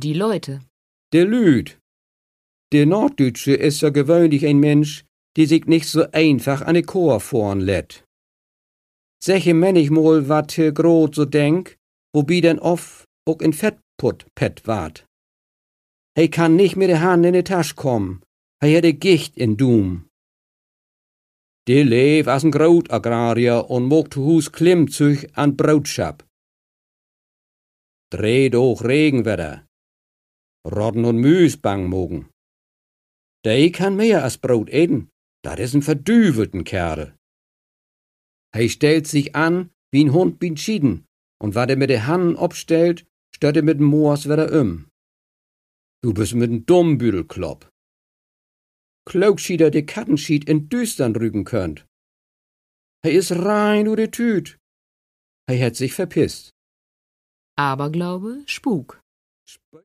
die Leute. Der Lüd. Der Norddeutsche ist so gewöhnlich ein Mensch, die sich nicht so einfach an de Chor vorn lädt. Seche manchmal wat he grot so denk, wobei denn oft auch in Fettput pet wart. He kann nicht mit de Hand in de Tasch kommen, he hätte Gicht in Doom. De leef as een groot agrarier und mocht hus Klimmzug an Brautschap. Dreht auch Regenwetter. Rotten und Müs bang mogen. De kann mehr als Brot eten, dat is een verdüvelten Kerl. He stellt sich an wie ein Hund bin Schieden, und wat mit de Hannen obstellt, stört mit dem Moors wieder Du bist mit n Dummbüdelklopp. Klogschieder de Kattenschied in Düstern rügen könnt. He is rein u de Tüt. He hätt sich verpisst. Aberglaube, Spuk.